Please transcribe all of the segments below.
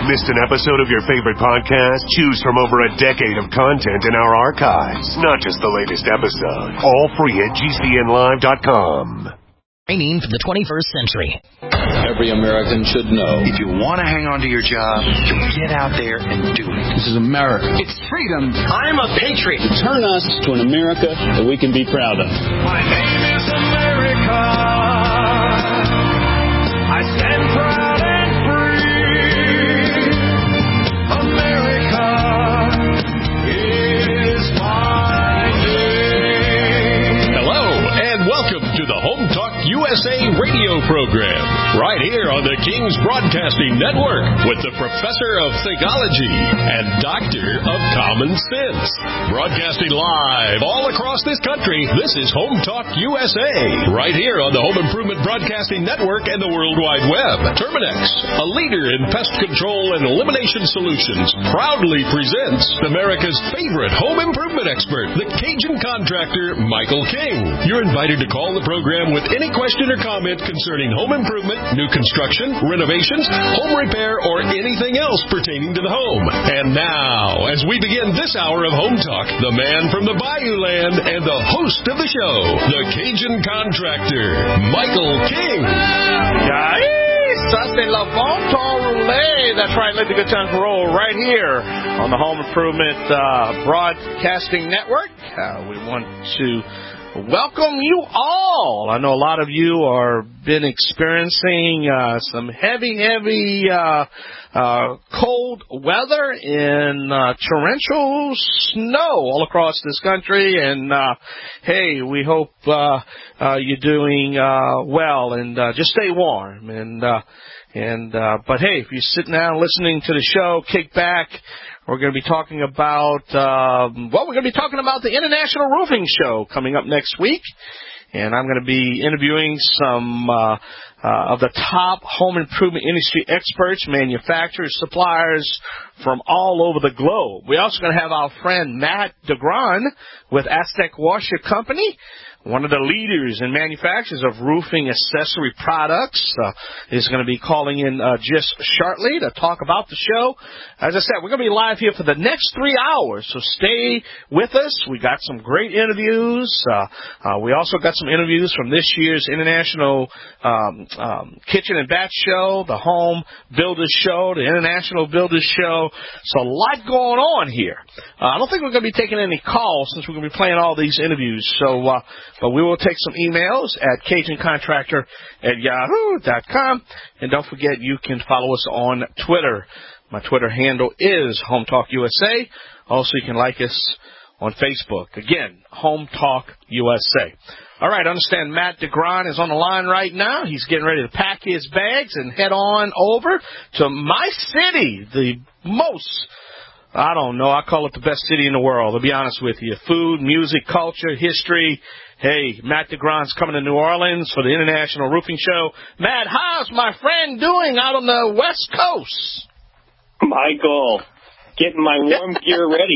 Missed an episode of your favorite podcast? Choose from over a decade of content in our archives. Not just the latest episode. All free at GCNlive.com. Training for the 21st century. Every American should know. If you want to hang on to your job, you get out there and do it. This is America. It's freedom. I'm a patriot. Turn us to an America that we can be proud of. My name is America. I stand proud and free. America is my name. Hello, and welcome to the Home Talk USA radio program, right here on the King's Broadcasting Network with the Professor of Theology and Doctor of Common Sense. Broadcasting live all across this country, this is Home Talk USA, right here on the Home Improvement Broadcasting Network and the World Wide Web. Terminex, a leader in pest control and elimination solutions, proudly presents America's favorite home improvement expert, the Cajun contractor, Michael King. You're invited to call the program with any question or comment concerning home improvement, new construction, renovations, home repair, or anything else pertaining to the home. And now, as we begin this hour of Home Talk, the man from the Bayou Land and the host of the show, the Cajun contractor, Michael King. That's right, let the good times roll right here on the Home Improvement Broadcasting Network. We want to welcome you all. I know a lot of you are been experiencing some heavy cold weather in torrential snow all across this country. And, hey, we hope you're doing well and just stay warm. But, hey, if you're sitting down listening to the show, kick back. We're going to be talking about, the International Roofing Show coming up next week. And I'm going to be interviewing some of the top home improvement industry experts, manufacturers, suppliers from all over the globe. We're also going to have our friend Matt DeGron with Aztec Washer Company, one of the leaders and manufacturers of roofing accessory products, is going to be calling in just shortly to talk about the show. As I said, we're going to be live here for the next 3 hours, so stay with us. We got some great interviews. We also got some interviews from this year's International Kitchen and Bath Show, the Home Builders Show, the International Builders Show. So a lot going on here. I don't think we're going to be taking any calls since we're going to be playing all these interviews. But we will take some emails at CajunContractor@yahoo.com. And don't forget, you can follow us on Twitter. My Twitter handle is Home Talk USA. Also, you can like us on Facebook. Again, Home Talk USA. All right, I understand Matt DeGron is on the line right now. He's getting ready to pack his bags and head on over to my city, the most, I don't know, I call it the best city in the world, to be honest with you. Food, music, culture, history. Hey, Matt DeGron's coming to New Orleans for the International Roofing Show. Matt, how's my friend doing out on the West Coast? Michael, getting my warm gear ready.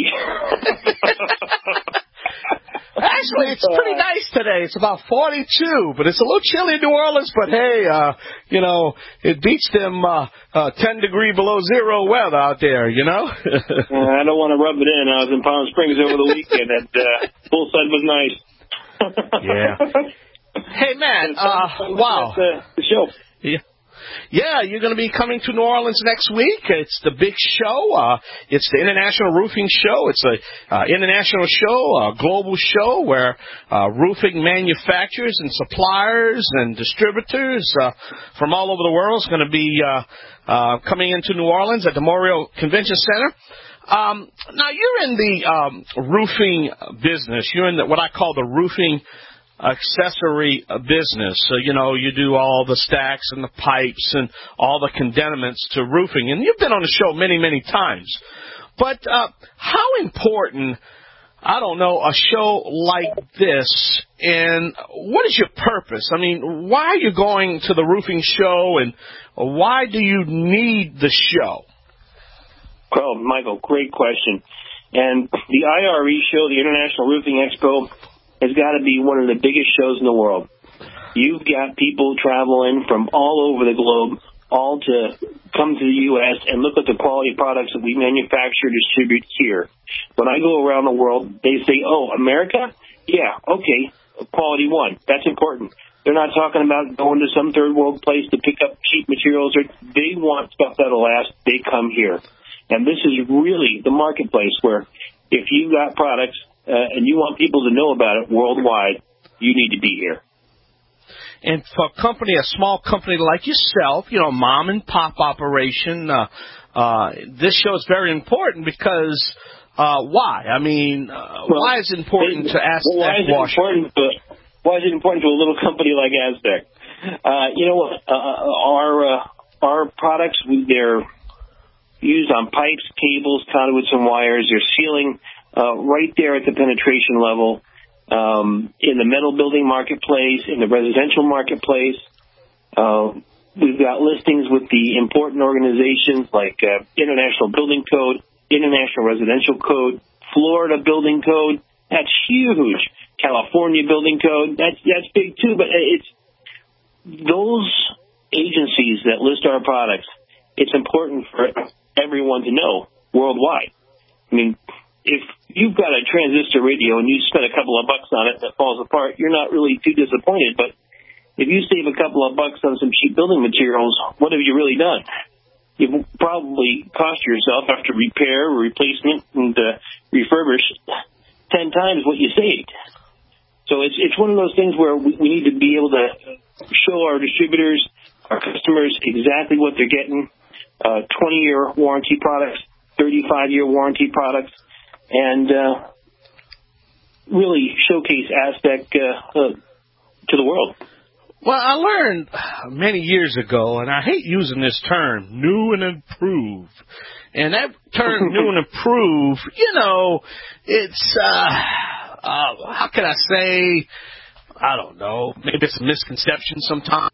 Actually, it's pretty nice today. It's about 42, but it's a little chilly in New Orleans. But, hey, it beats them 10 degree below zero weather out there, you know? I don't want to rub it in. I was in Palm Springs over the weekend, and poolside was nice. Yeah. Hey, Matt, wow. The show. Yeah, you're going to be coming to New Orleans next week. It's the big show. It's the International Roofing Show. It's a international show, a global show where roofing manufacturers and suppliers and distributors from all over the world is going to be coming into New Orleans at the Memorial Convention Center. Now, you're in the roofing business. You're in what I call the roofing accessory business. So, you do all the stacks and the pipes and all the condemnments to roofing. And you've been on the show many, many times. But how important, I don't know, a show like this, and what is your purpose? I mean, why are you going to the roofing show, and why do you need the show? Well, Michael, great question. And the IRE show, the International Roofing Expo, has got to be one of the biggest shows in the world. You've got people traveling from all over the globe all to come to the U.S. and look at the quality products that we manufacture, distribute here. When I go around the world, they say, oh, America? Yeah, okay, quality one. That's important. They're not talking about going to some third world place to pick up cheap materials. They want stuff that'll last. They come here. And this is really the marketplace where if you've got products and you want people to know about it worldwide, you need to be here. And for a small company like yourself, mom and pop operation, this show is very important because why? I mean, why is it important to Aztec Washer? Why is it important to a little company like Aztec? You know what? Our products, they're used on pipes, cables, conduits, and wires. They're sealing right there at the penetration level. In the metal building marketplace, in the residential marketplace. We've got listings with the important organizations like International Building Code, International Residential Code, Florida Building Code. That's huge. California Building Code. That's big too. But it's those agencies that list our products. It's important for everyone to know worldwide. I mean, if you've got a transistor radio and you spend a couple of bucks on it that falls apart, you're not really too disappointed. But if you save a couple of bucks on some cheap building materials, what have you really done? You've probably cost yourself after repair, replacement, and refurbish 10 times what you saved. So it's one of those things where we need to be able to show our distributors, our customers, exactly what they're getting. 20-year warranty products, 35-year warranty products, and really showcase Aztec to the world. Well, I learned many years ago, and I hate using this term, new and improved. And that term, new and improved, it's, how can I say, I don't know, maybe it's a misconception sometimes.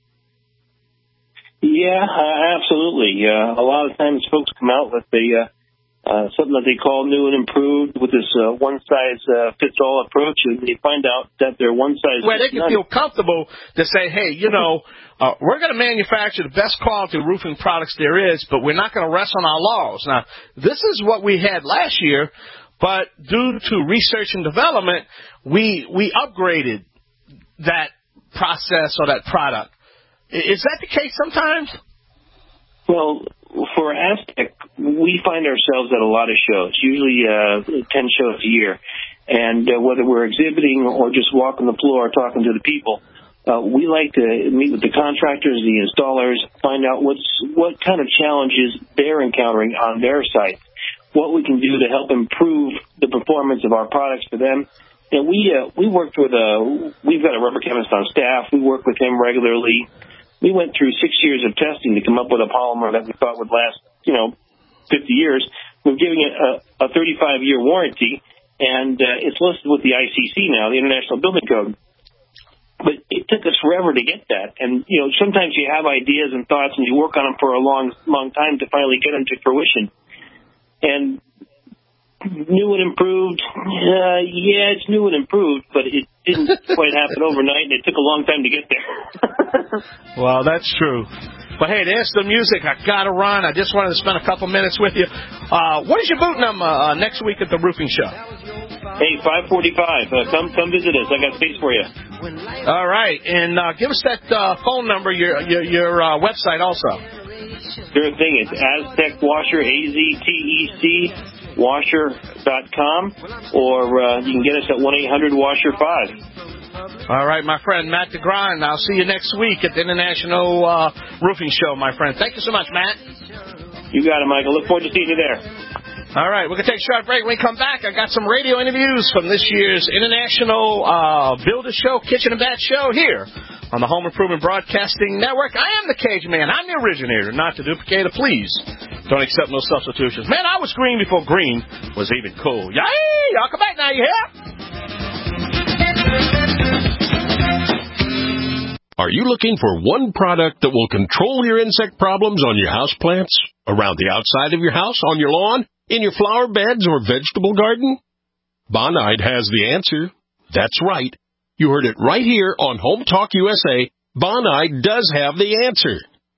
Yeah, absolutely. A lot of times folks come out with something that they call new and improved with this one-size-fits-all approach, and they find out that they're one-size. Well, they can feel comfortable to say, hey, we're going to manufacture the best quality roofing products there is, but we're not going to rest on our laurels. Now, this is what we had last year, but due to research and development, we upgraded that process or that product. Is that the case sometimes? Well, for Aztec, we find ourselves at a lot of shows, usually 10 shows a year. And whether we're exhibiting or just walking the floor talking to the people, we like to meet with the contractors, the installers, find out what kind of challenges they're encountering on their site, what we can do to help improve the performance of our products for them. And we worked with we've got a rubber chemist on staff. We work with him regularly. We went through 6 years of testing to come up with a polymer that we thought would last, 50 years. We're giving it a 35-year warranty, and it's listed with the ICC now, the International Building Code. But it took us forever to get that. And, sometimes you have ideas and thoughts, and you work on them for a long, long time to finally get them to fruition. And new and improved, it's new and improved, but it didn't quite happen overnight, and it took a long time to get there. Well, that's true. But hey, there's the music. I got to run. I just wanted to spend a couple minutes with you. What is your booth number next week at the roofing show? Hey, 545. Come visit us. I got space for you. All right, and give us that phone number, your website also. Sure thing. It's Aztec Washer, AZTEC. Washer.com, or you can get us at 1-800-WASHER-5. All right, my friend, Matt DeGrine. I'll see you next week at the International Roofing Show, my friend. Thank you so much, Matt. You got it, Michael. Look forward to seeing you there. All right, we're going to take a short break. When we come back, I got some radio interviews from this year's International Builder Show, Kitchen and Bath Show here on the Home Improvement Broadcasting Network. I am the Cajun Man. I'm the originator, not the duplicator. Please don't accept no substitutions. Man, I was green before green was even cool. Yay! Y'all come back now, you hear? Are you looking for one product that will control your insect problems on your houseplants, around the outside of your house, on your lawn, in your flower beds or vegetable garden? Bonide has the answer. That's right. You heard it right here on Home Talk USA. Bonide does have the answer.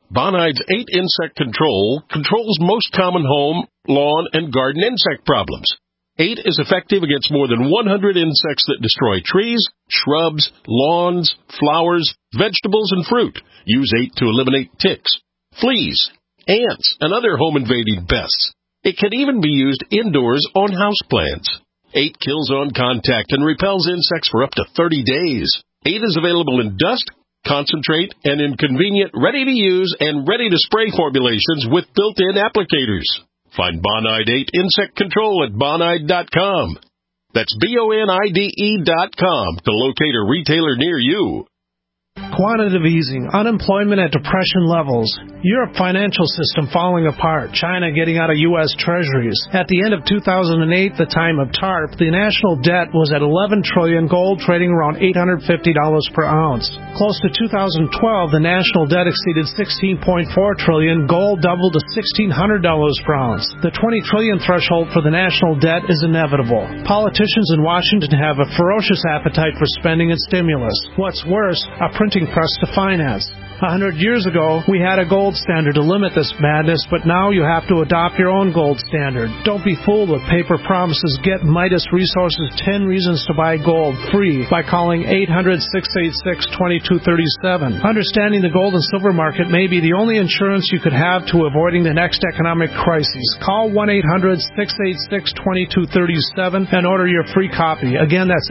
Bonide's 8 Insect Control controls most common home, lawn, and garden insect problems. 8 is effective against more than 100 insects that destroy trees, shrubs, lawns, flowers, vegetables, and fruit. Use 8 to eliminate ticks, fleas, ants, and other home-invading pests. It can even be used indoors on houseplants. 8 kills on contact and repels insects for up to 30 days. 8 is available in dust, concentrate, and in convenient, ready-to-use and ready-to-spray formulations with built-in applicators. Find Bonide 8 Insect Control at Bonide.com. That's BONIDE.com to locate a retailer near you. Quantitative easing, unemployment at depression levels, Europe financial system falling apart, China getting out of U.S. treasuries. At the end of 2008, the time of TARP, the national debt was at $11 trillion, gold trading around $850 per ounce. Close to 2012, the national debt exceeded $16.4 trillion, gold doubled to $1,600 per ounce. The $20 trillion threshold for the national debt is inevitable. Politicians in Washington have a ferocious appetite for spending and stimulus. What's worse, a printing press to finance. 100 years ago, we had a gold standard to limit this madness, but now you have to adopt your own gold standard. Don't be fooled with paper promises. Get Midas Resources 10 Reasons to Buy Gold free by calling 800-686-2237. Understanding the gold and silver market may be the only insurance you could have to avoiding the next economic crisis. Call 1-800-686-2237 and order your free copy. Again, that's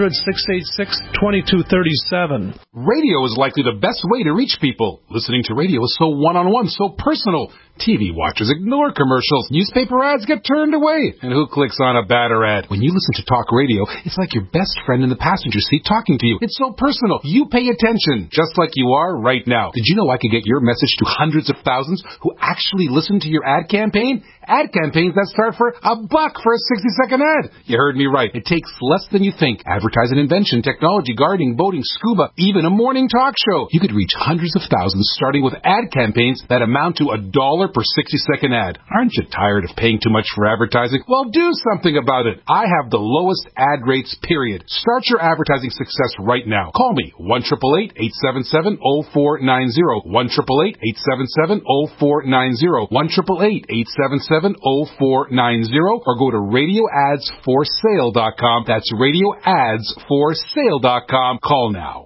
800-686-2237. Radio is likely the best way to reach people. Listening to radio is so one-on-one, so personal. TV watchers ignore commercials. Newspaper ads get turned away. And who clicks on a banner ad? When you listen to talk radio, it's like your best friend in the passenger seat talking to you. It's so personal. You pay attention, just like you are right now. Did you know I could get your message to hundreds of thousands who actually listen to your ad campaign? Ad campaigns that start for $1 for a 60-second ad. You heard me right. It takes less than you think. Advertise an invention, technology, gardening, boating, scuba, even a morning talk show. You could reach hundreds of thousands starting with ad campaigns that amount to $1 per 60-second ad. Aren't you tired of paying too much for advertising? Well, do something about it. I have the lowest ad rates, period. Start your advertising success right now. Call me, 1-888-877-0490, 1-888-877-0490, 1-888-877-0490, or go to radioadsforsale.com. That's radioadsforsale.com. Call now.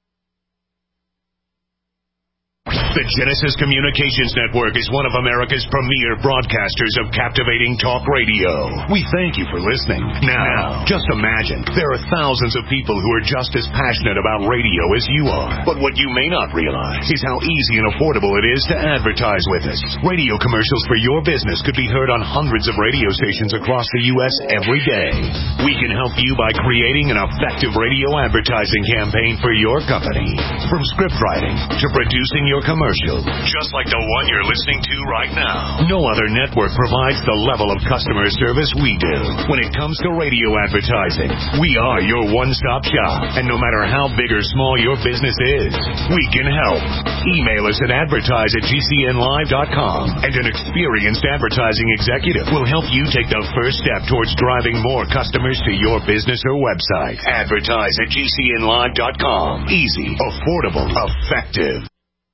The Genesis Communications Network is one of America's premier broadcasters of captivating talk radio. We thank you for listening. Now, just imagine, there are thousands of people who are just as passionate about radio as you are. But what you may not realize is how easy and affordable it is to advertise with us. Radio commercials for your business could be heard on hundreds of radio stations across the U.S. every day. We can help you by creating an effective radio advertising campaign for your company. From script writing to producing your commercial, just like the one you're listening to right now. No other network provides the level of customer service we do. When it comes to radio advertising, we are your one-stop shop. And no matter how big or small your business is, we can help. Email us at advertise@gcnlive.com, and an experienced advertising executive will help you take the first step towards driving more customers to your business or website. Advertise@gcnlive.com. Easy, affordable, effective.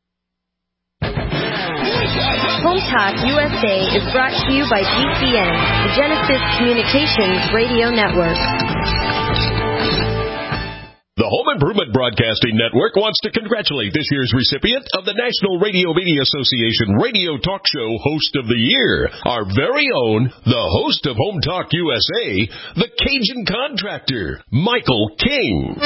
Home Talk USA is brought to you by GCN, the Genesis Communications Radio Network. The Home Improvement Broadcasting Network wants to congratulate this year's recipient of the National Radio Media Association Radio Talk Show Host of the Year, our very own, the host of Home Talk USA, the Cajun Contractor, Michael King.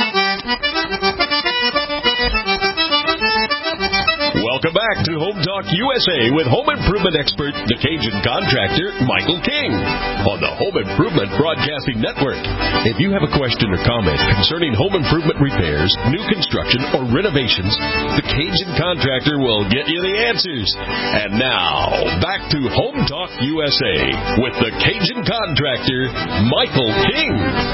Welcome back to Home Talk USA with home improvement expert, the Cajun Contractor, Michael King, on the Home Improvement Broadcasting Network. If you have a question or comment concerning home improvement repairs, new construction, or renovations, the Cajun Contractor will get you the answers. And now, back to Home Talk USA with the Cajun Contractor, Michael King.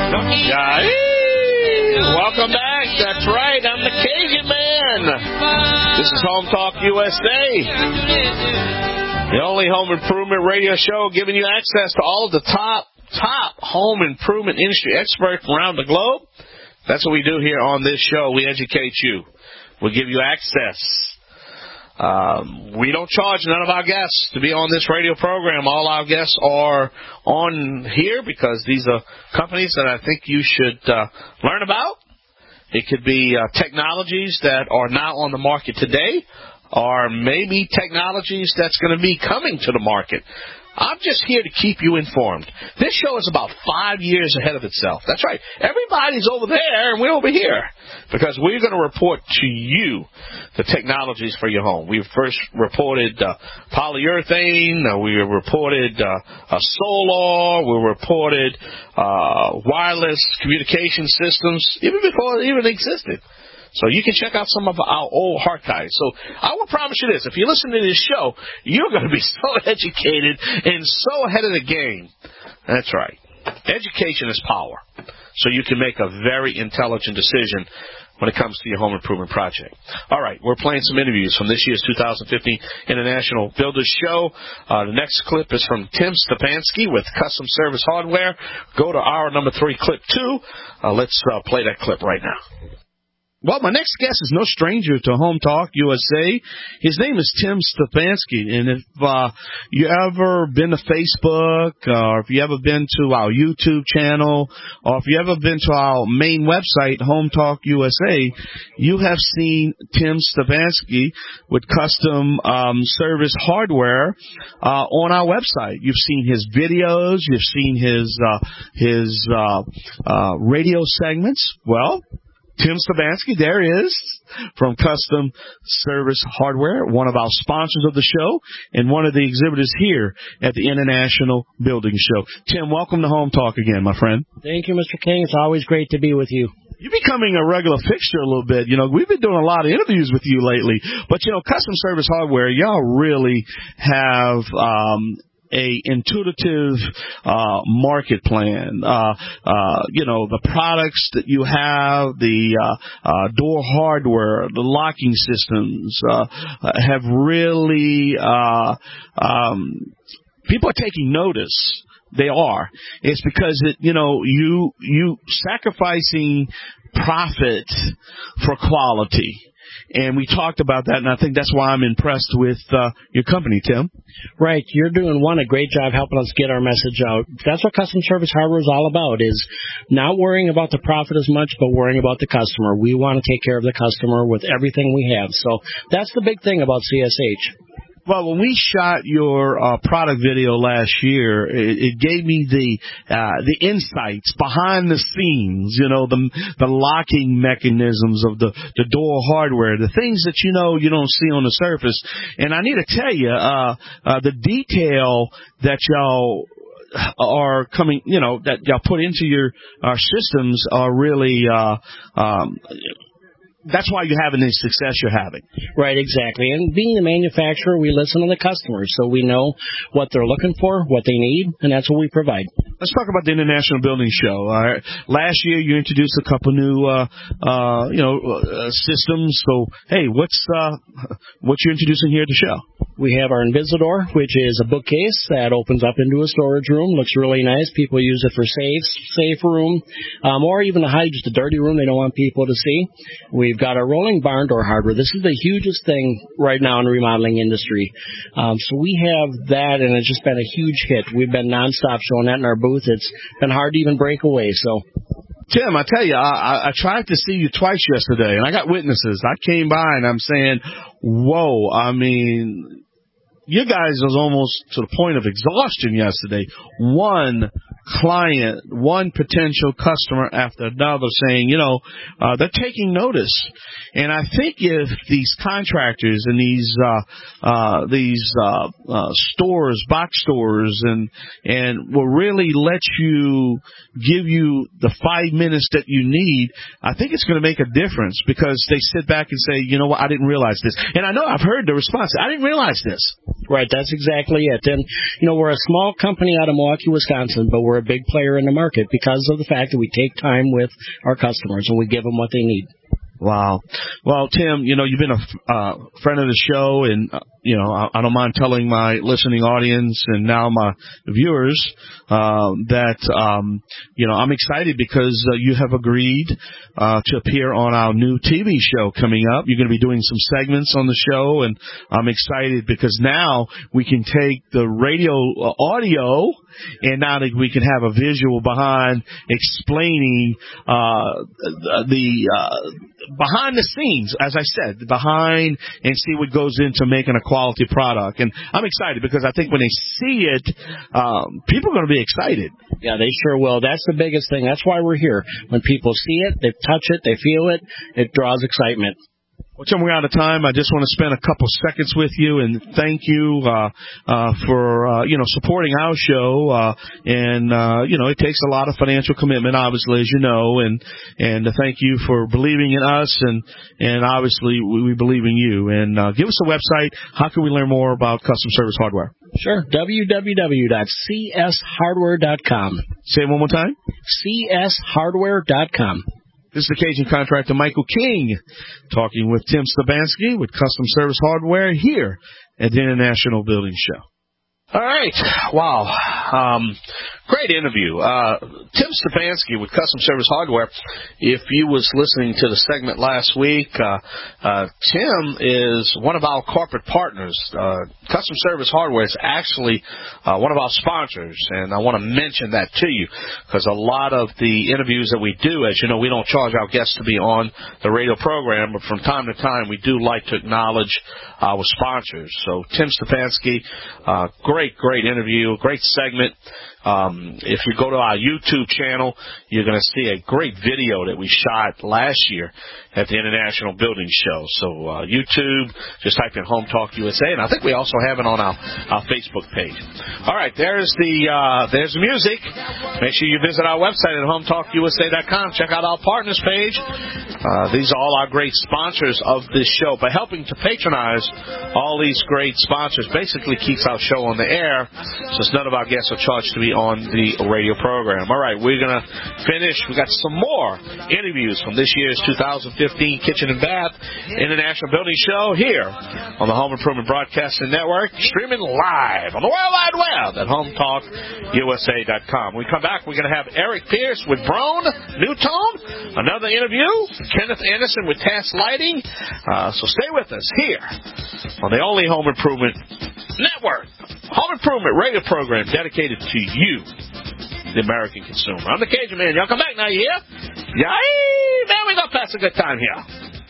Welcome back. That's right. I'm the Cajun Man. This is Home Talk USA, the only home improvement radio show giving you access to all of the top home improvement industry experts from around the globe. That's what we do here on this show. We educate you. We give you access. We don't charge none of our guests to be on this radio program. All our guests are on here because these are companies that I think you should learn about. It could be technologies that are now on the market today, or maybe technologies that's going to be coming to the market. I'm just here to keep you informed. This show is about 5 years ahead of itself. That's right. Everybody's over there, and we're over here because we're going to report to you the technologies for your home. We first reported polyurethane. We reported solar. We reported wireless communication systems, even before it even existed. So you can check out some of our old archives. So I will promise you this. If you listen to this show, you're going to be so educated and so ahead of the game. That's right. Education is power. So you can make a very intelligent decision when it comes to your home improvement project. All right, we're playing some interviews from this year's 2015 International Builders Show. The next clip is from Tim Stepanski with Custom Service Hardware. Go to our number 3, clip 2. Let's play that clip right now. Well, my next guest is no stranger to Home Talk USA. His name is Tim Stepanski. And if you ever been to Facebook, or if you ever been to our YouTube channel, or if you ever been to our main website, Home Talk USA, you have seen Tim Stepanski with Custom Service Hardware on our website. You've seen his videos. You've seen his radio segments. Well, Tim Stepanski, there he is, from Custom Service Hardware, one of our sponsors of the show and one of the exhibitors here at the International Building Show. Tim, welcome to Home Talk again, my friend. Thank you, Mr. King. It's always great to be with you. You're becoming a regular fixture a little bit. You know, we've been doing a lot of interviews with you lately. But, you know, Custom Service Hardware, y'all really have a intuitive market plan. You know, the products that you have, the door hardware, the locking systems have really people are taking notice. They are. It's because you sacrificing profit for quality. And we talked about that, and I think that's why I'm impressed with your company, Tim. Right. You're doing, a great job helping us get our message out. That's what Custom Service Hardware is all about, is not worrying about the profit as much, but worrying about the customer. We want to take care of the customer with everything we have. So that's the big thing about CSH. Well, when we shot your product video last year, it gave me the insights behind the scenes, you know, the locking mechanisms of the door hardware, the things that you don't see on the surface. And I need to tell you, the detail that y'all are coming, that y'all put into our systems are really that's why you're having the success you're having. Right, exactly. And being the manufacturer, we listen to the customers, so we know what they're looking for, what they need, and that's what we provide. Let's talk about the International Building Show. Last year, you introduced a couple new, systems. So, hey, what you're introducing here at the show? We have our Invisidor, which is a bookcase that opens up into a storage room. Looks really nice. People use it for safe room, or even to hide just a dirty room they don't want people to see. We've got our rolling barn door hardware. This is the hugest thing right now in the remodeling industry. So we have that, and it's just been a huge hit. We've been nonstop showing that in our booth. It's been hard to even break away. So, Tim, I tell you, I tried to see you twice yesterday, and I got witnesses. I came by, and I'm saying, whoa, I mean, you guys was almost to the point of exhaustion yesterday. One client, one potential customer after another saying, they're taking notice. And I think if these contractors and these stores, box stores, and will really let you give you the 5 minutes that you need, I think it's going to make a difference, because they sit back and say, you know what, I didn't realize this. And I know I've heard the response, I didn't realize this. Right, that's exactly it. And, we're a small company out of Milwaukee, Wisconsin, but we're a big player in the market because of the fact that we take time with our customers and we give them what they need. Wow. Well, Tim, you've been a friend of the show, and I don't mind telling my listening audience and now my viewers that I'm excited because you have agreed to appear on our new TV show coming up. You're going to be doing some segments on the show, and I'm excited because now we can take the radio audio and now that we can have a visual behind explaining the behind the scenes, as I said, behind and see what goes into making a quality product. And I'm excited because I think when they see it, people are going to be excited. Yeah, they sure will. That's the biggest thing. That's why we're here. When people see it, they touch it, they feel it, it draws excitement. Well, Tim, we're out of time. I just want to spend a couple seconds with you and thank you for supporting our show. It takes a lot of financial commitment, obviously, as you know, and thank you for believing in us, and obviously we believe in you. And give us a website. How can we learn more about custom service hardware? Sure, www.cshardware.com. Say it one more time. cshardware.com. This is the Cajun contractor Michael King talking with Tim Stefanski with Custom Service Hardware here at the International Building Show. All right. Wow. Great interview. Tim Stefanski with Custom Service Hardware. If you was listening to the segment last week, Tim is one of our corporate partners. Custom Service Hardware is actually one of our sponsors, and I want to mention that to you because a lot of the interviews that we do, as you know, we don't charge our guests to be on the radio program, but from time to time we do like to acknowledge our sponsors. So Tim Stefanski, great interview, great segment. If you go to our YouTube channel, you're going to see a great video that we shot last year at the International Building Show. So YouTube, just type in Home Talk USA, and I think we also have it on our Facebook page. All right, there's the music. Make sure you visit our website at HomeTalkUSA.com. Check out our partners page. These are all our great sponsors of this show. By helping to patronize all these great sponsors, basically keeps our show on the air, since none of our guests are charged to be on the radio program. All right, we're going to finish. We got some more interviews from this year's 2015 Kitchen and Bath International Building Show here on the Home Improvement Broadcasting Network, streaming live on the World Wide Web at HomeTalkUSA.com. When we come back, we're going to have Eric Pierce with Brone Newtone, another interview, Kenneth Anderson with Task Lighting. So stay with us here on the only Home Improvement Network, Home Improvement radio program dedicated to you, the American consumer. I'm the Cajun Man. Y'all come back now, you hear? Yay! Man, we gonna pass a good time here.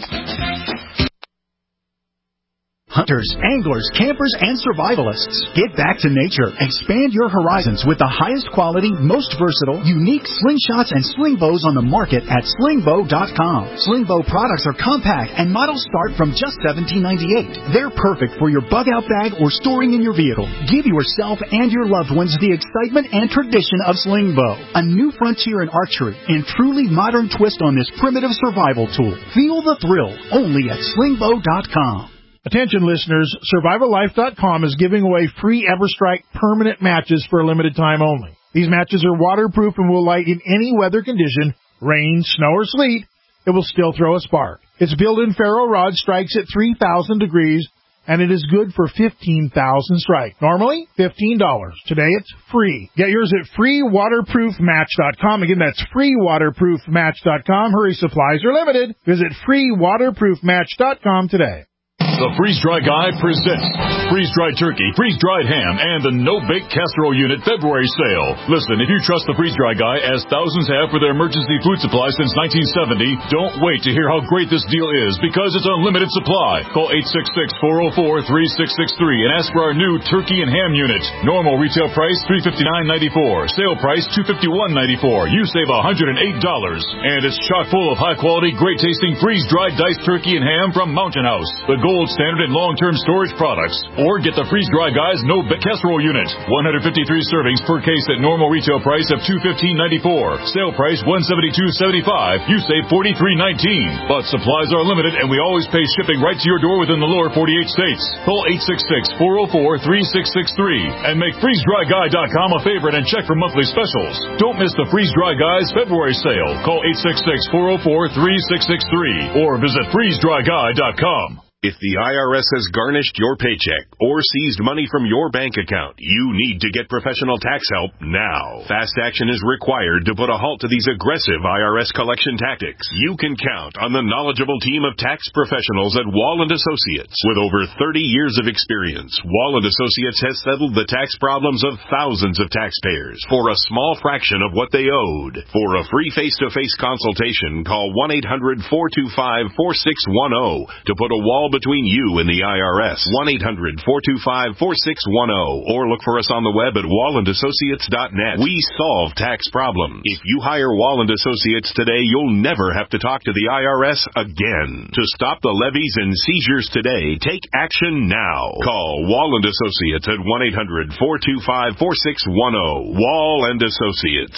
Hunters, anglers, campers, and survivalists. Get back to nature. Expand your horizons with the highest quality, most versatile, unique slingshots and sling bows on the market at slingbow.com. Slingbow products are compact and models start from just $17.98. They're perfect for your bug-out bag or storing in your vehicle. Give yourself and your loved ones the excitement and tradition of Slingbow. A new frontier in archery and truly modern twist on this primitive survival tool. Feel the thrill only at slingbow.com. Attention listeners, SurvivalLife.com is giving away free EverStrike permanent matches for a limited time only. These matches are waterproof and will light in any weather condition, rain, snow, or sleet. It will still throw a spark. Its built-in ferro rod strikes at 3,000 degrees, and it is good for 15,000 strike. Normally, $15. Today, it's free. Get yours at freewaterproofmatch.com. Again, that's freewaterproofmatch.com. Hurry, supplies are limited. Visit freewaterproofmatch.com today. The Freeze-Dry Guy presents freeze-dried turkey, freeze-dried ham, and the no-bake casserole unit February sale. Listen, if you trust the Freeze-Dry Guy, as thousands have for their emergency food supply since 1970, don't wait to hear how great this deal is, because it's unlimited supply. Call 866-404-3663 and ask for our new turkey and ham unit. Normal retail price $359.94. Sale price $251.94. You save $108. And it's chock full of high-quality, great-tasting freeze-dried diced turkey and ham from Mountain House, the gold standard in long-term storage products. Or get the Freeze-Dry Guy's no-bake casserole unit. 153 servings per case at normal retail price of $215.94. Sale price $172.75. You save $43.19. But supplies are limited, and we always pay shipping right to your door within the lower 48 states. Call 866-404-3663 and make FreezeDryGuy.com a favorite and check for monthly specials. Don't miss the Freeze-Dry Guy's February sale. Call 866-404-3663 or visit FreezeDryGuy.com. If the IRS has garnished your paycheck or seized money from your bank account, you need to get professional tax help now. Fast action is required to put a halt to these aggressive IRS collection tactics. You can count on the knowledgeable team of tax professionals at Wall & Associates. With over 30 years of experience, Wall & Associates has settled the tax problems of thousands of taxpayers for a small fraction of what they owed. For a free face-to-face consultation, call 1-800-425-4610 to put a wall between you and the IRS. 1-800-425-4610 or look for us on the web at wallandassociates.net. We solve tax problems. If you hire Wall & Associates today, you'll never have to talk to the IRS again. To stop the levies and seizures today, take action now. Call Wall & Associates at 1-800-425-4610. Wall & Associates.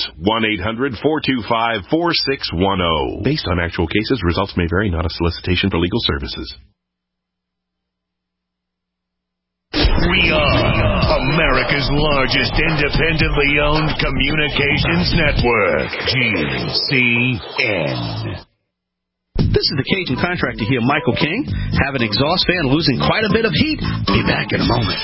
1-800-425-4610. Based on actual cases, results may vary, not a solicitation for legal services. We are America's largest independently owned communications network, GCN. This is the Cajun contractor here, Michael King. Have an exhaust fan losing quite a bit of heat? Be back in a moment.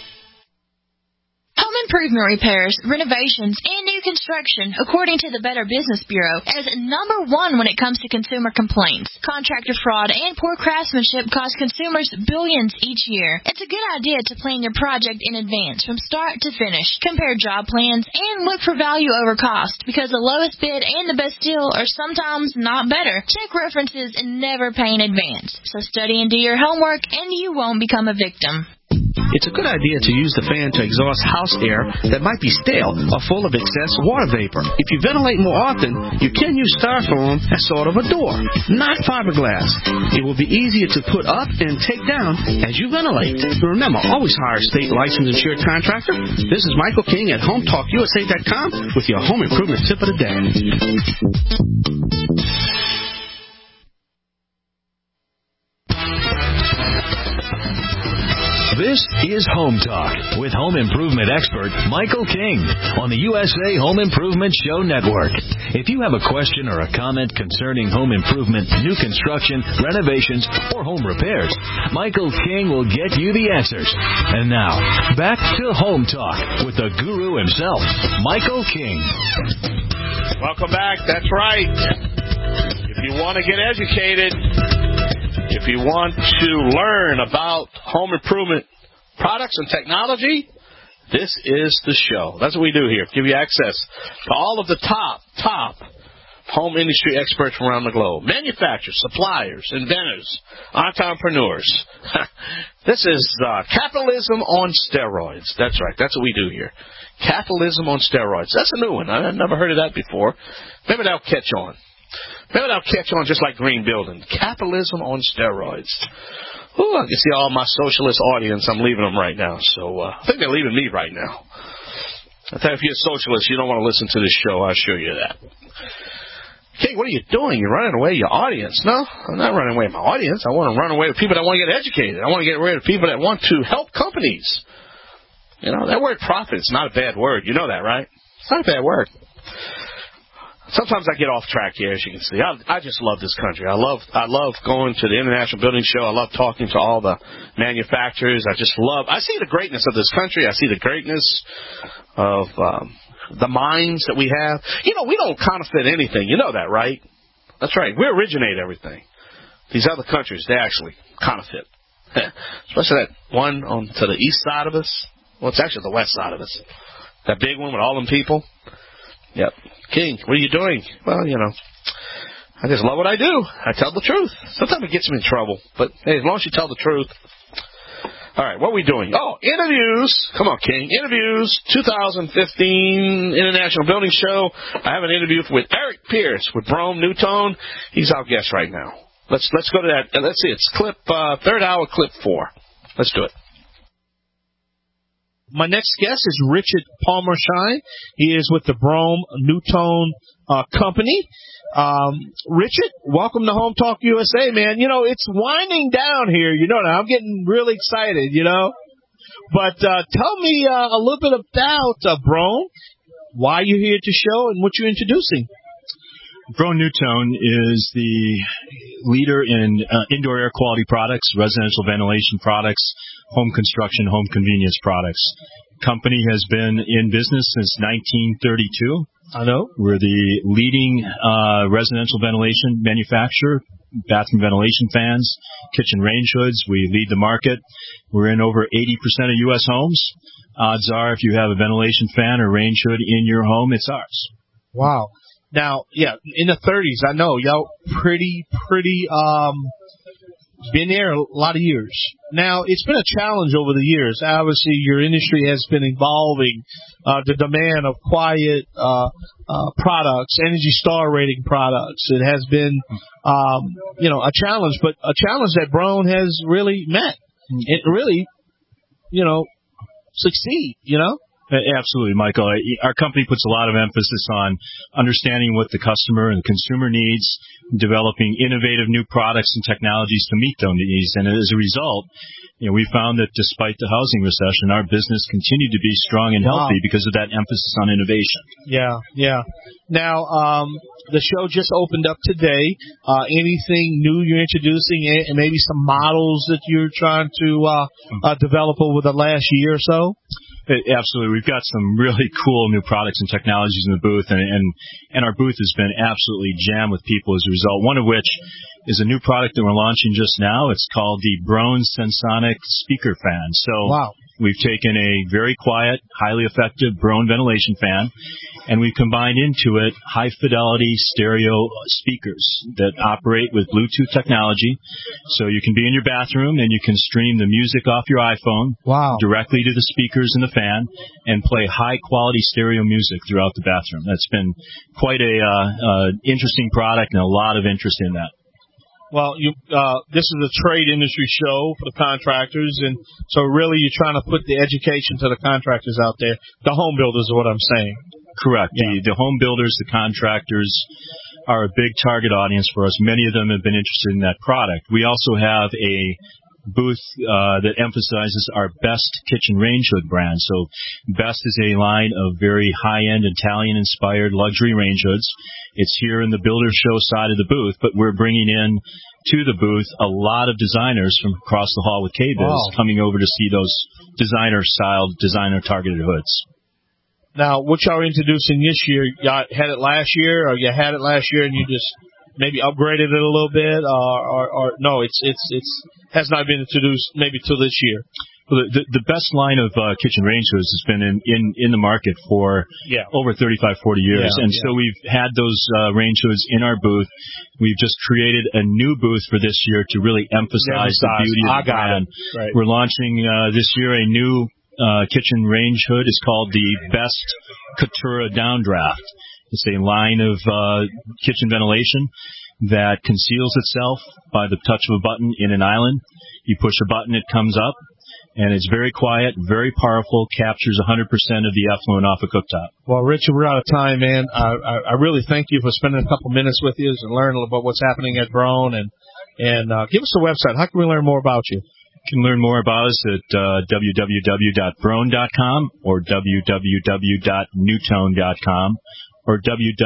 Home improvement repairs, renovations, and new construction, according to the Better Business Bureau, is number one when it comes to consumer complaints. Contractor fraud and poor craftsmanship cost consumers billions each year. It's a good idea to plan your project in advance from start to finish. Compare job plans and look for value over cost, because the lowest bid and the best deal are sometimes not better. Check references and never pay in advance. So study and do your homework, and you won't become a victim. It's a good idea to use the fan to exhaust house air that might be stale or full of excess water vapor. If you ventilate more often, you can use styrofoam as sort of a door, not fiberglass. It will be easier to put up and take down as you ventilate. Remember, always hire a state licensed insured contractor. This is Michael King at HomeTalkUSA.com with your home improvement tip of the day. This is Home Talk with home improvement expert Michael King on the USA Home Improvement Show Network. If you have a question or a comment concerning home improvement, new construction, renovations, or home repairs, Michael King will get you the answers. And now, back to Home Talk with the guru himself, Michael King. Welcome back. That's right. If you want to get educated, if you want to learn about home improvement products and technology, this is the show. That's what we do here. Give you access to all of the top home industry experts from around the globe. Manufacturers, suppliers, inventors, entrepreneurs. This is capitalism on steroids. That's right. That's what we do here. Capitalism on steroids. That's a new one. I've never heard of that before. Maybe that'll catch on. Maybe that'll catch on just like green building. Capitalism on steroids. Ooh, I can see all my socialist audience. I'm leaving them right now. So I think they're leaving me right now. I tell you, if you're a socialist, you don't want to listen to this show. I assure you that. King, what are you doing? You're running away your audience. No, I'm not running away my audience. I want to run away with people that want to get educated. I want to get rid of people that want to help companies. You know, that word profit is not a bad word. You know that, right? It's not a bad word. Sometimes I get off track here, as you can see. I just love this country. I love going to the International Building Show. I love talking to all the manufacturers. I see the greatness of this country. I see the greatness of the minds that we have. You know, we don't counterfeit anything. You know that, right? That's right. We originate everything. These other countries, they actually counterfeit. Especially that one on to the east side of us. Well, it's actually the west side of us. That big one with all them people. Yep. King, what are you doing? Well, you know, I just love what I do. I tell the truth. Sometimes it gets me in trouble, but hey, as long as you tell the truth. All right, what are we doing? Oh, interviews. Come on, King. Interviews, 2015 International Building Show. I have an interview with Eric Pierce with Brome Newtone. He's our guest right now. Let's go to that. Let's see. It's clip third hour, clip 4. Let's do it. My next guest is Richard Palmershine. He is with the Brome Newtone Company. Richard, welcome to Home Talk USA, man. You know, it's winding down here. You know, I'm getting really excited, you know. But tell me a little bit about Brome, why you're here to show, and what you're introducing. Broan Newtone is the leader in indoor air quality products, residential ventilation products, home construction, home convenience products. Company has been in business since 1932. I know. We're the leading residential ventilation manufacturer, bathroom ventilation fans, kitchen range hoods. We lead the market. We're in over 80% of U.S. homes. Odds are if you have a ventilation fan or range hood in your home, it's ours. Wow. Now, yeah, in the 30s, I know y'all pretty, been there a lot of years. Now, it's been a challenge over the years. Obviously, your industry has been evolving. The demand of quiet products, Energy Star rating products. It has been, a challenge, but a challenge that Broan has really met. It really, succeed, Absolutely, Michael. Our company puts a lot of emphasis on understanding what the customer and the consumer needs, developing innovative new products and technologies to meet those needs. And as a result, we found that despite the housing recession, our business continued to be strong and healthy because of that emphasis on innovation. Yeah. Now, the show just opened up today. Anything new you're introducing, and maybe some models that you're trying to develop over the last year or so? Absolutely. We've got some really cool new products and technologies in the booth, and our booth has been absolutely jammed with people as a result, one of which is a new product that we're launching just now. It's called the Broan Sensonic Speaker Fan. So we've taken a very quiet, highly effective Broan ventilation fan, and we've combined into it high-fidelity stereo speakers that operate with Bluetooth technology. So you can be in your bathroom and you can stream the music off your iPhone directly to the speakers in the fan and play high-quality stereo music throughout the bathroom. That's been quite a interesting product and a lot of interest in that. Well, this is a trade industry show for the contractors, and so really you're trying to put the education to the contractors out there. The home builders is what I'm saying. Correct. Yeah. The home builders, the contractors are a big target audience for us. Many of them have been interested in that product. We also have a booth that emphasizes our Best kitchen range hood brand. So Best is a line of very high-end Italian-inspired luxury range hoods. It's here in the builder show side of the booth, but we're bringing in to the booth a lot of designers from across the hall with KBIS coming over to see those designer-styled, designer-targeted hoods. Now, what y'all are introducing this year, y'all had it last year, or you had it last year and you just maybe upgraded it a little bit, or no, it's has not been introduced maybe till this year? Well, the Best line of kitchen range hoods has been in the market for over 35, 40 years. So we've had those range hoods in our booth. We've just created a new booth for this year to really emphasize the beauty of the brand. Right. We're launching this year a new kitchen range hood. It's called the Best Katura Downdraft. It's a line of kitchen ventilation that conceals itself by the touch of a button in an island. You push a button, it comes up. And it's very quiet, very powerful, captures 100% of the effluent off a cooktop. Well, Richard, we're out of time, man. I really thank you for spending a couple minutes with us and learning about what's happening at Broan. And give us a website. How can we learn more about you? You can learn more about us at www.broan.com or www.newtone.com or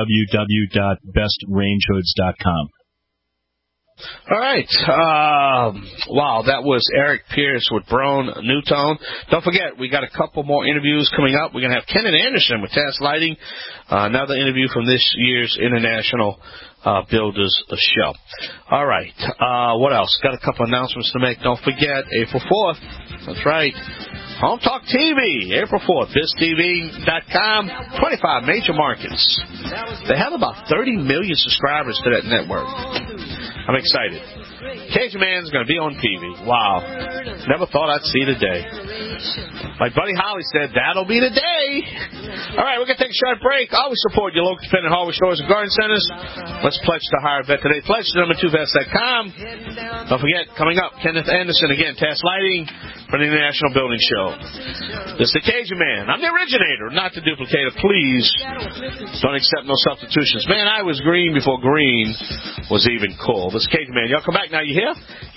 www.bestrangehoods.com. All right. Wow, that was Eric Pierce with Broan Newtone. Don't forget, we got a couple more interviews coming up. We're going to have Kenneth Anderson with Task Lighting, another interview from this year's International Builders Show. All right. What else? Got a couple announcements to make. Don't forget, April 4th. That's right. Home Talk TV, April 4th, BizTV.com, 25 major markets. They have about 30 million subscribers to that network. I'm excited. Cajun Man's going to be on TV. Wow. Never thought I'd see the day. Like Buddy Holly said, that'll be the day. All right, we're going to take a short break. Always support your local independent hardware stores and garden centers. Let's pledge to hire a vet today. Pledge to number2vets.com. Don't forget, coming up, Kenneth Anderson again, Task Lighting for the International Building Show. This is the Cajun Man. I'm the originator, not the duplicator. Please don't accept no substitutions. Man, I was green before green was even cool. This is Cajun Man. Y'all come back now. You hear?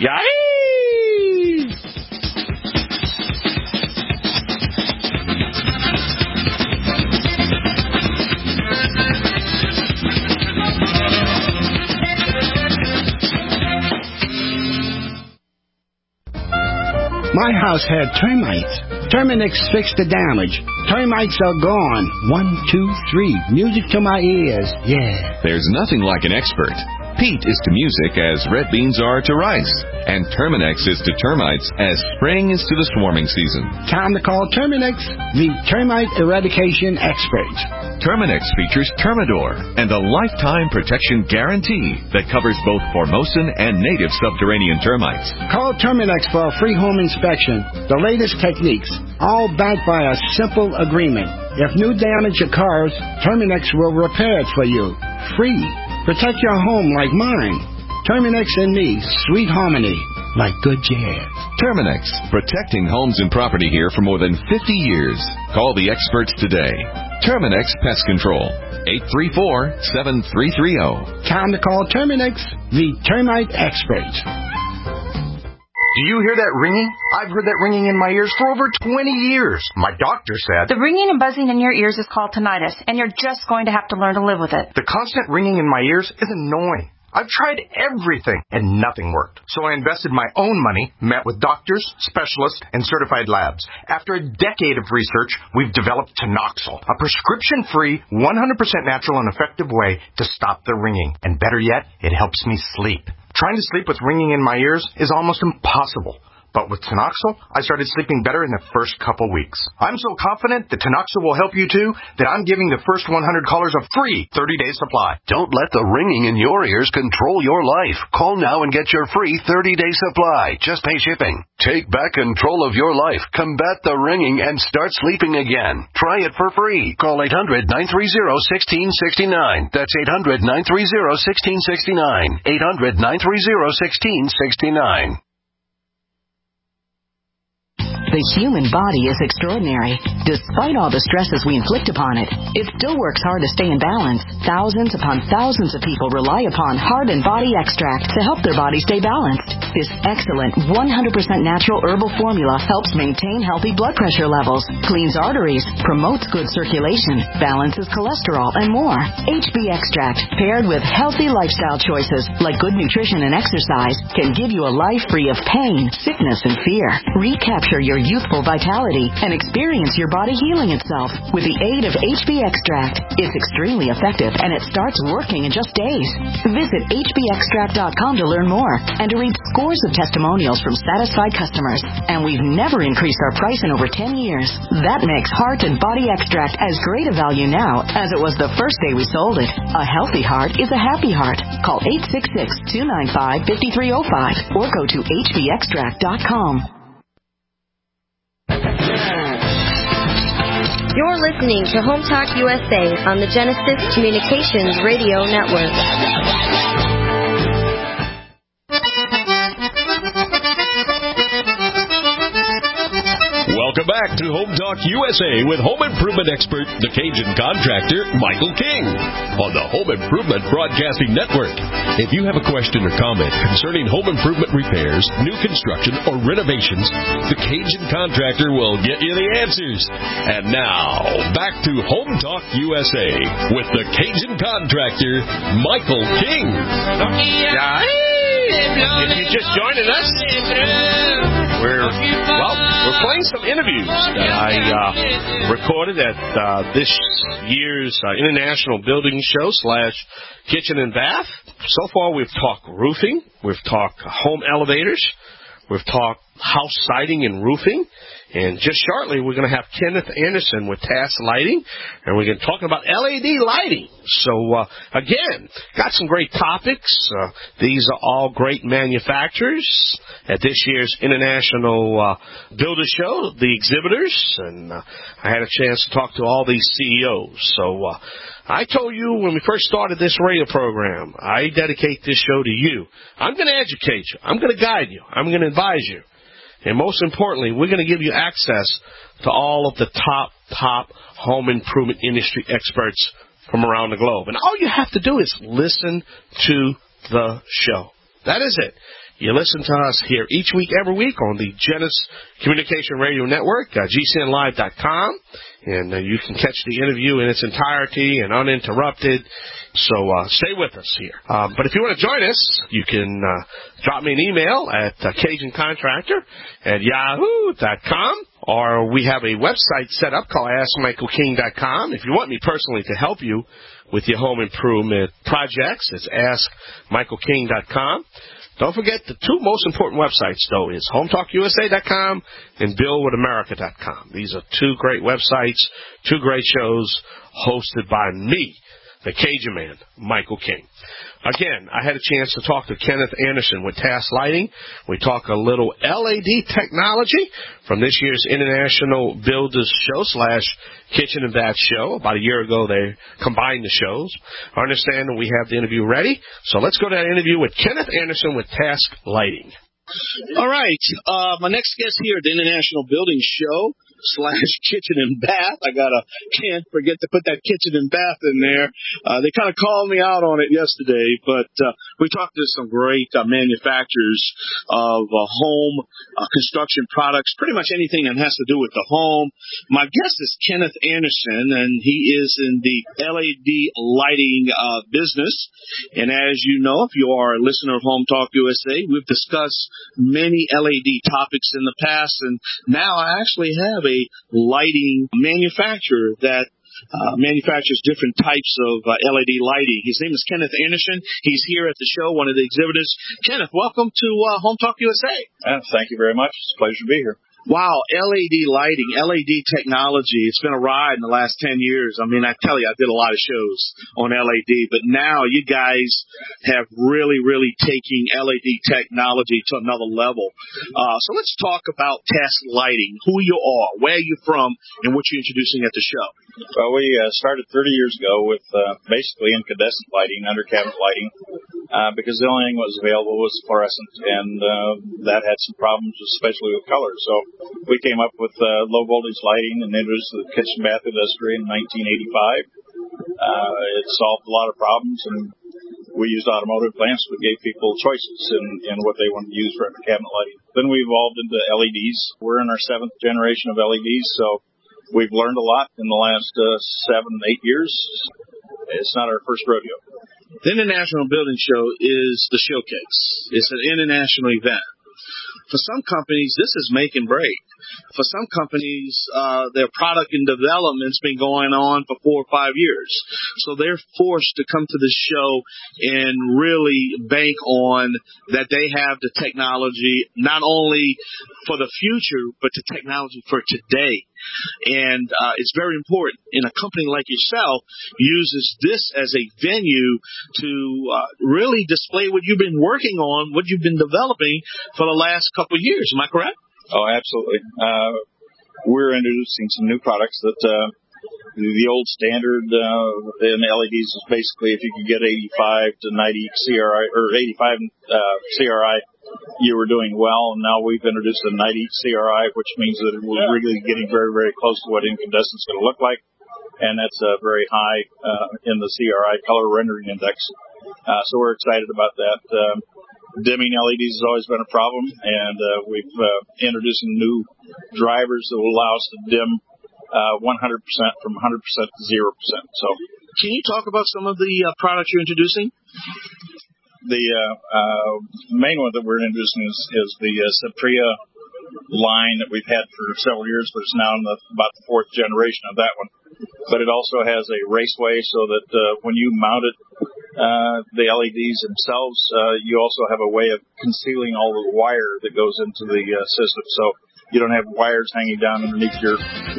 Yay! My house had termites. Terminix fixed the damage. Termites are gone. 1, 2, 3. Music to my ears. Yeah. There's nothing like an expert. Peat is to music as red beans are to rice. And Terminix is to termites as spring is to the swarming season. Time to call Terminix, the termite eradication expert. Terminix features Termidor and a lifetime protection guarantee that covers both Formosan and native subterranean termites. Call Terminix for a free home inspection. The latest techniques, all backed by a simple agreement. If new damage occurs, Terminix will repair it for you. Free. Protect your home like mine. Terminix and me, sweet harmony, like good jazz. Terminix, protecting homes and property here for more than 50 years. Call the experts today. Terminix Pest Control, 834-7330. Time to call Terminix, the termite expert. Do you hear that ringing? I've heard that ringing in my ears for over 20 years. My doctor said... The ringing and buzzing in your ears is called tinnitus, and you're just going to have to learn to live with it. The constant ringing in my ears is annoying. I've tried everything, and nothing worked. So I invested my own money, met with doctors, specialists, and certified labs. After a decade of research, we've developed Tinoxil, a prescription-free, 100% natural and effective way to stop the ringing. And better yet, it helps me sleep. Trying to sleep with ringing in my ears is almost impossible. But with Tinoxil, I started sleeping better in the first couple weeks. I'm so confident that Tinoxil will help you too that I'm giving the first 100 callers a free 30-day supply. Don't let the ringing in your ears control your life. Call now and get your free 30-day supply. Just pay shipping. Take back control of your life. Combat the ringing and start sleeping again. Try it for free. Call 800-930-1669. That's 800-930-1669. 800-930-1669. The human body is extraordinary. Despite all the stresses we inflict upon it, it still works hard to stay in balance. Thousands upon thousands of people rely upon Heart and Body Extract to help their body stay balanced. This excellent 100% natural herbal formula helps maintain healthy blood pressure levels, cleans arteries, promotes good circulation, balances cholesterol, and more. HB Extract, paired with healthy lifestyle choices like good nutrition and exercise, can give you a life free of pain, sickness, and fear. Recapture your youthful vitality and experience your body healing itself with the aid of HB Extract. It's extremely effective and it starts working in just days. Visit hbextract.com to learn more and to read scores of testimonials from satisfied customers. And we've never increased our price in over 10 years. That makes Heart and Body Extract as great a value now as it was the first day we sold it. A healthy heart is a happy heart. Call 866-295-5305 or go to hbextract.com. You're listening to Home Talk USA on the Genesis Communications Radio Network. Welcome back to Home Talk USA with home improvement expert, the Cajun contractor, Michael King, on the Home Improvement Broadcasting Network. If you have a question or comment concerning home improvement repairs, new construction, or renovations, the Cajun contractor will get you the answers. And now, back to Home Talk USA with the Cajun contractor, Michael King. If you're just joining us, we're playing some interviews that I recorded at this year's International Building Show / Kitchen and Bath. So far, we've talked roofing, we've talked home elevators, we've talked house siding and roofing, and just shortly we're going to have Kenneth Anderson with Task Lighting, and we're going to talk about LED lighting. So, again, got some great topics. These are all great manufacturers at this year's International Builder Show, the exhibitors, and I had a chance to talk to all these CEOs. So, I told you when we first started this radio program, I dedicate this show to you. I'm going to educate you. I'm going to guide you. I'm going to advise you. And most importantly, we're going to give you access to all of the top home improvement industry experts from around the globe. And all you have to do is listen to the show. That is it. You listen to us here each week, every week on the Genesis Communication Radio Network, GCNlive.com, and you can catch the interview in its entirety and uninterrupted. So stay with us here. But if you want to join us, you can drop me an email at CajunContractor@yahoo.com, or we have a website set up called AskMichaelKing.com. If you want me personally to help you with your home improvement projects, it's AskMichaelKing.com. Don't forget the two most important websites, though, is HomeTalkUSA.com and BuildWithAmerica.com. These are two great websites, two great shows hosted by me, the Cajun man, Michael King. Again, I had a chance to talk to Kenneth Anderson with Task Lighting. We talk a little LED technology from this year's International Builders Show / Kitchen and Bath Show. About a year ago, they combined the shows. I understand that we have the interview ready, so let's go to that interview with Kenneth Anderson with Task Lighting. All right. My next guest here at the International Building Show / Kitchen and Bath. Can't forget to put that kitchen and bath in there. They kind of called me out on it yesterday, but we talked to some great manufacturers of home construction products, pretty much anything that has to do with the home. My guest is Kenneth Anderson, and he is in the LED lighting business. And as you know, if you are a listener of Home Talk USA, we've discussed many LED topics in the past, and now I actually have a lighting manufacturer that manufactures different types of LED lighting. His name is Kenneth Anderson. He's here at the show, one of the exhibitors. Kenneth, welcome to Home Talk USA. Thank you very much. It's a pleasure to be here. Wow, LED lighting, LED technology. It's been a ride in the last 10 years. I mean, I tell you, I did a lot of shows on LED, but now you guys have really, really taken LED technology to another level. So let's talk about Task Lighting, who you are, where you're from, and what you're introducing at the show. Well, we started 30 years ago with basically incandescent lighting, under cabinet lighting, because the only thing that was available was fluorescent, and that had some problems, especially with color. So we came up with low voltage lighting and introduced the kitchen bath industry in 1985. It solved a lot of problems, and we used automotive lamps that gave people choices in what they wanted to use for under cabinet lighting. Then we evolved into LEDs. We're in our 7th generation of LEDs, so we've learned a lot in the last 7-8 years. It's not our first rodeo. The International Building Show is the showcase. It's an international event. For some companies, this is make and break. For some companies, their product and development's been going on for 4 or 5 years. So they're forced to come to this show and really bank on that they have the technology, not only for the future, but the technology for today. And it's very important. And a company like yourself uses this as a venue to really display what you've been working on, what you've been developing for the last couple of years. Am I correct? Oh, absolutely. We're introducing some new products that the old standard in LEDs is basically if you could get 85 to 90 CRI or 85 CRI, you were doing well. And now we've introduced a 90 CRI, which means that we're really getting very, very close to what incandescent is going to look like. And that's very high in the CRI color rendering index. So we're excited about that. Dimming LEDs has always been a problem, and we've introduced new drivers that will allow us to dim 100% from 100% to 0%. So, can you talk about some of the products you're introducing? The main one that we're introducing is the Septria line that we've had for several years, but it's now in about the 4th generation of that one. But it also has a raceway so that when you mount it, the LEDs themselves, you also have a way of concealing all the wire that goes into the system, so you don't have wires hanging down underneath your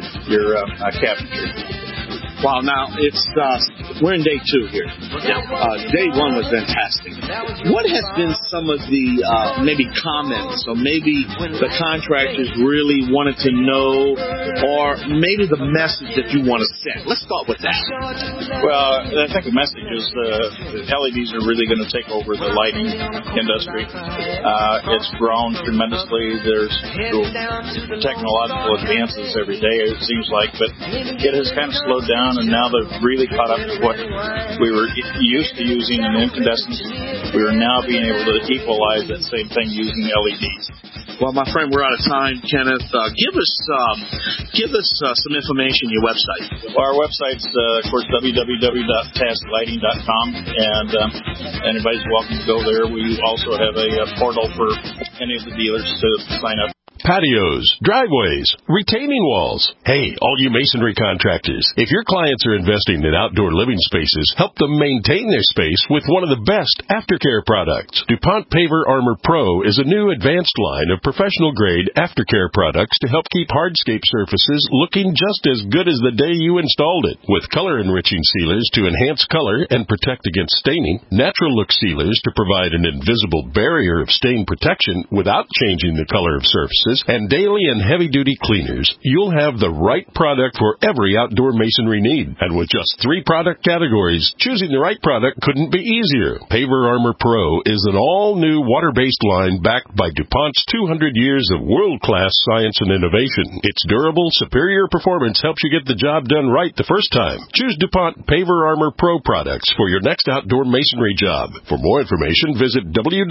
cabinetry. Wow, now we're in day 2 here. Day 1 was fantastic. What has been some of the maybe comments, or maybe the contractors really wanted to know, or maybe the message that you want to said. Let's start with that. Well, I think the message is the LEDs are really going to take over the lighting industry. It's grown tremendously. There's technological advances every day, it seems like, but it has kind of slowed down, and now they've really caught up to what we were used to using in incandescents. We are now being able to equalize that same thing using LEDs. Well, my friend, we're out of time. Kenneth, give us some information, your website. Well, our website's, of course, www.tasklighting.com, and anybody's welcome to go there. We also have a portal for any of the dealers to sign up. Patios, driveways, retaining walls. Hey, all you masonry contractors, if your clients are investing in outdoor living spaces, help them maintain their space with one of the best aftercare products. DuPont Paver Armor Pro is a new advanced line of professional-grade aftercare products to help keep hardscape surfaces looking just as good as the day you installed it. With color-enriching sealers to enhance color and protect against staining, natural look sealers to provide an invisible barrier of stain protection without changing the color of surfaces, and daily and heavy-duty cleaners, you'll have the right product for every outdoor masonry need. And with just 3 product categories, choosing the right product couldn't be easier. Paver Armor Pro is an all-new water-based line backed by DuPont's 200 years of world-class science and innovation. Its durable, superior performance helps you get the job done right the first time. Choose DuPont Paver Armor Pro products for your next outdoor masonry job. For more information, visit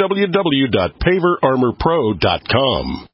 www.paverarmorpro.com.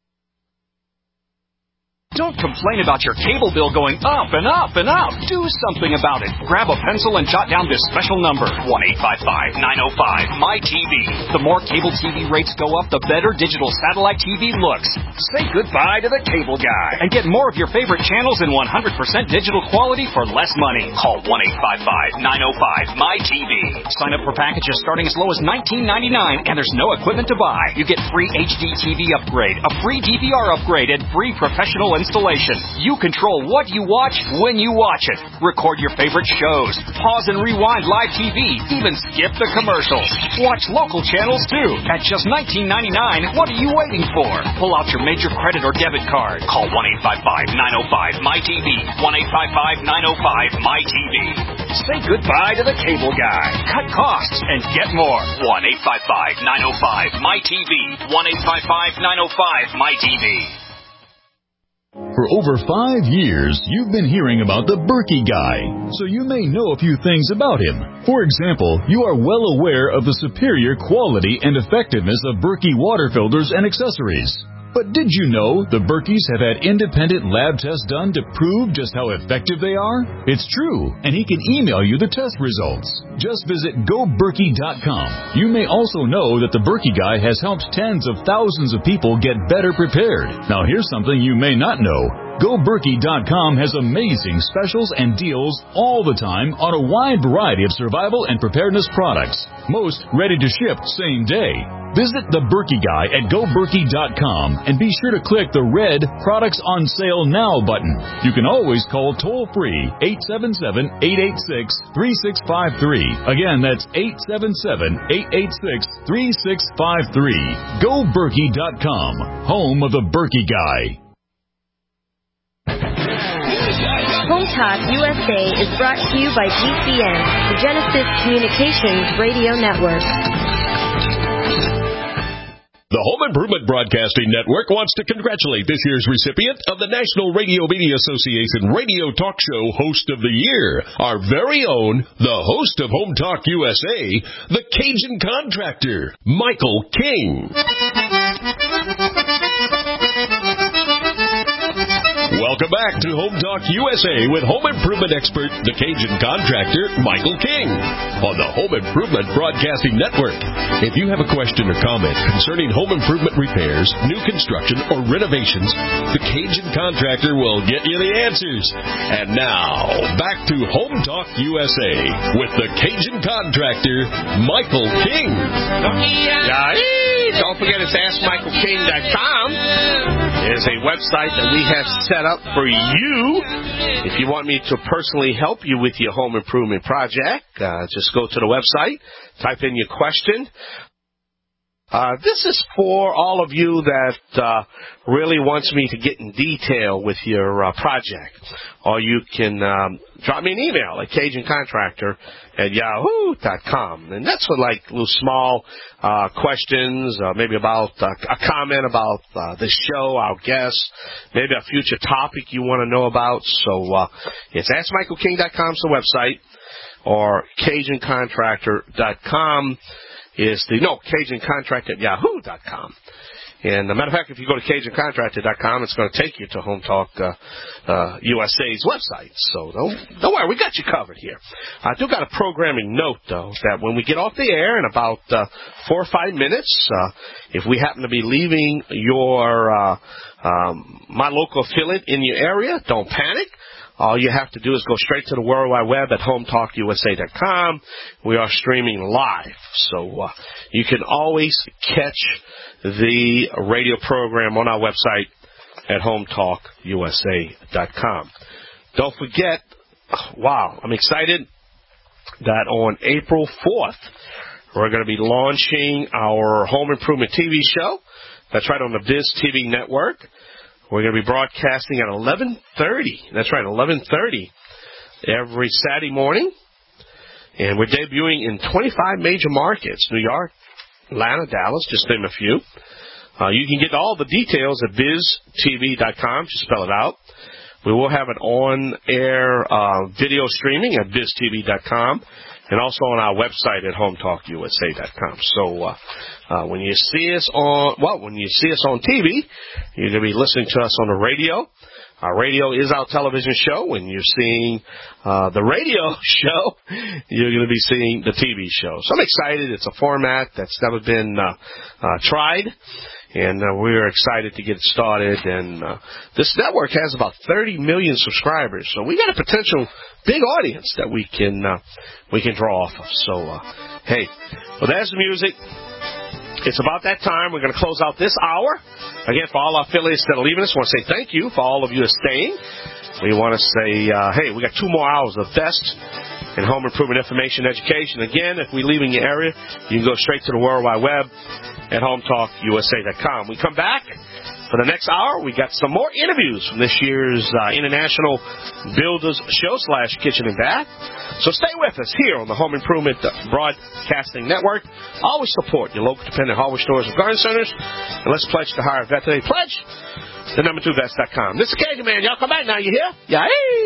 Don't complain about your cable bill going up and up and up. Do something about it. Grab a pencil and jot down this special number, 1-855-905-MY-TV. The more cable TV rates go up, the better digital satellite TV looks. Say goodbye to the cable guy and get more of your favorite channels in 100% digital quality for less money. Call 1-855-905-MY-TV. Sign up for packages starting as low as $19.99, and there's no equipment to buy. You get free HD TV upgrade, a free DVR upgrade, and free professional installation. You control what you watch when you watch it. Record your favorite shows. Pause and rewind live TV. Even skip the commercials. Watch local channels too. At just $19.99, what are you waiting for? Pull out your major credit or debit card. Call 1-855-905-MY-TV. 1-855-905-MY-TV. Say goodbye to the cable guy. Cut costs and get more. 1-855-905-MY-TV. 1-855-905-MY-TV. For over 5 years, you've been hearing about the Berkey Guy, so you may know a few things about him. For example, you are well aware of the superior quality and effectiveness of Berkey water filters and accessories. But did you know the Berkeys have had independent lab tests done to prove just how effective they are? It's true, and he can email you the test results. Just visit GoBerkey.com. You may also know that the Berkey Guy has helped tens of thousands of people get better prepared. Now here's something you may not know. GoBerkey.com has amazing specials and deals all the time on a wide variety of survival and preparedness products. Most ready to ship same day. Visit the Berkey Guy at GoBerkey.com and be sure to click the red Products on Sale Now button. You can always call toll-free 877-886-3653. Again, that's 877-886-3653. GoBerkey.com, home of the Berkey Guy. Home Talk USA is brought to you by GCN, the Genesis Communications Radio Network. The Home Improvement Broadcasting Network wants to congratulate this year's recipient of the National Radio Media Association Radio Talk Show Host of the Year, our very own, the host of Home Talk USA, the Cajun Contractor, Michael King. Welcome back to Home Talk USA with home improvement expert, the Cajun Contractor, Michael King, on the Home Improvement Broadcasting Network. If you have a question or comment concerning home improvement repairs, new construction, or renovations, the Cajun Contractor will get you the answers. And now, back to Home Talk USA with the Cajun Contractor, Michael King. Don't forget it's AskMichaelKing.com. It's a website that we have set up for you. If you want me to personally help you with your home improvement project, just go to the website, type in your question. This is for all of you that really wants me to get in detail with your project. Or you can drop me an email at CajunContractor@yahoo.com. And that's for like little small questions, maybe about a comment about the show, our guests, maybe a future topic you want to know about. So it's AskMichaelKing.com is the website, or CajunContractor.com is CajunContract@yahoo.com. And as a matter of fact, if you go to CajunContractor.com, it's going to take you to Home Talk USA's website. So don't worry, we got you covered here. I do got a programming note, though, that when we get off the air in about 4 or 5 minutes, if we happen to be leaving your my local affiliate in your area, don't panic. All you have to do is go straight to the World Wide Web at HomeTalkUSA.com. We are streaming live, so you can always catch the radio program on our website at HomeTalkUSA.com. Don't forget, wow, I'm excited that on April 4th, we're going to be launching our Home Improvement TV show. That's right, on the Biz TV network. We're going to be broadcasting at 11:30. That's right, 11:30 every Saturday morning. And we're debuting in 25 major markets: New York, Atlanta, Dallas, just name a few. You can get all the details at biztv.com. Just spell it out. We will have an on-air video streaming at biztv.com. And also on our website at HomeTalkUSA.com. So when you see us on TV, you're going to be listening to us on the radio. Our radio is our television show. When you're seeing the radio show, you're going to be seeing the TV show. So I'm excited. It's a format that's never been tried. And we're excited to get it started. And this network has about 30 million subscribers, so we got a potential big audience that we can draw off of. So, hey, well, there's the music. It's about that time. We're going to close out this hour. Again, for all our affiliates that are leaving us, I want to say thank you. For all of you that are staying, we want to say, hey, we got 2 more hours of best in home improvement information education. Again, if we leave in your area, you can go straight to the World Wide Web at HomeTalkUSA.com. We come back for the next hour. We got some more interviews from this year's International Builders Show / Kitchen and Bath. So stay with us here on the Home Improvement Broadcasting Network. Always support your local independent hardware stores and garden centers. And let's pledge to hire a vet today. Pledge the number2vets.com. This is Cajun Man. Y'all come back now. You hear? Yeah.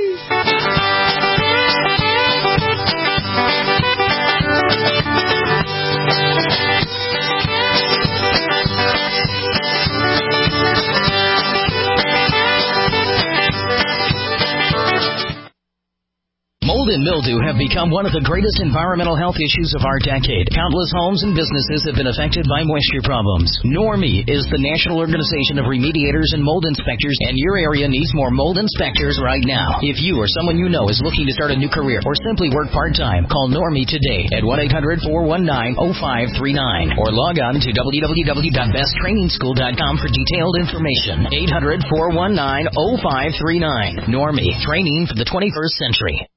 Mold and mildew have become one of the greatest environmental health issues of our decade. Countless homes and businesses have been affected by moisture problems. NORMI is the National Organization of Remediators and Mold Inspectors, and your area needs more mold inspectors right now. If you or someone you know is looking to start a new career or simply work part-time, call NORMI today at 1-800-419-0539 or log on to www.besttrainingschool.com for detailed information. 800-419-0539. NORMI, training for the 21st century.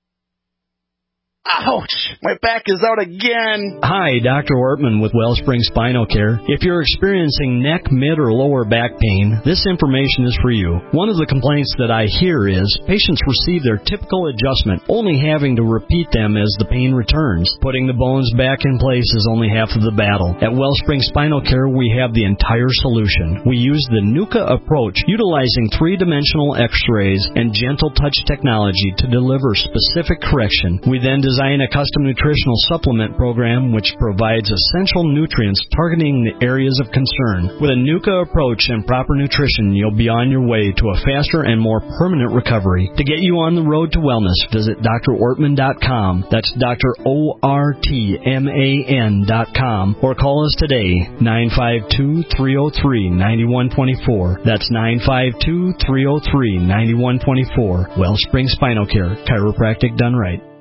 Ouch! My back is out again. Hi, Dr. Ortman with Wellspring Spinal Care. If you're experiencing neck, mid, or lower back pain, this information is for you. One of the complaints that I hear is patients receive their typical adjustment, only having to repeat them as the pain returns. Putting the bones back in place is only half of the battle. At Wellspring Spinal Care, we have the entire solution. We use the NUCA approach, utilizing 3-dimensional x-rays and gentle touch technology to deliver specific correction. We then design a custom nutritional supplement program which provides essential nutrients targeting the areas of concern. With a NUCA approach and proper nutrition, you'll be on your way to a faster and more permanent recovery. To get you on the road to wellness, visit drortman.com. That's drortman.com. Or call us today, 952-303-9124. That's 952-303-9124. Wellspring Spinal Care, chiropractic done right.